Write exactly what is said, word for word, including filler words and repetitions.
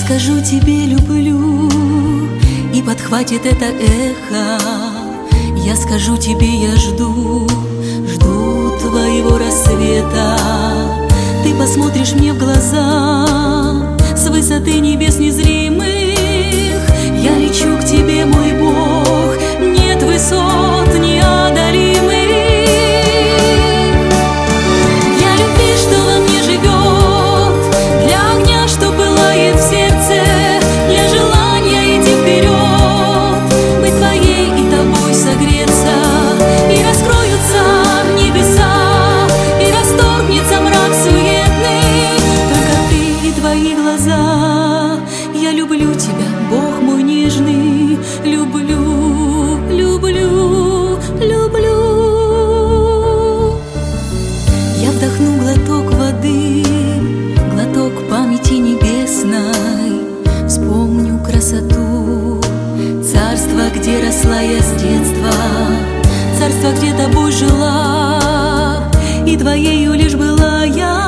скажу тебе люблю, и подхватит это эхо. Я скажу тебе я жду, жду твоего рассвета. Ты посмотришь мне в глаза с высоты небес незримых. Я лечу к тебе, мой Бог, нет высот неодолимых. Для любви, что во мне живет, для огня, что пылает в сердце, для желания идти вперед, быть твоей и тобой согреться. И раскроются небеса, и расторгнется мрак суетный. Только ты и твои глаза. Я люблю тебя, Бог мой нежный, люблю, люблю, люблю. Я вдохну глоток воды, глоток памяти небесной, вспомню красоту царства, где росла я с детства, царства, где тобой жила, и твоею лишь была я.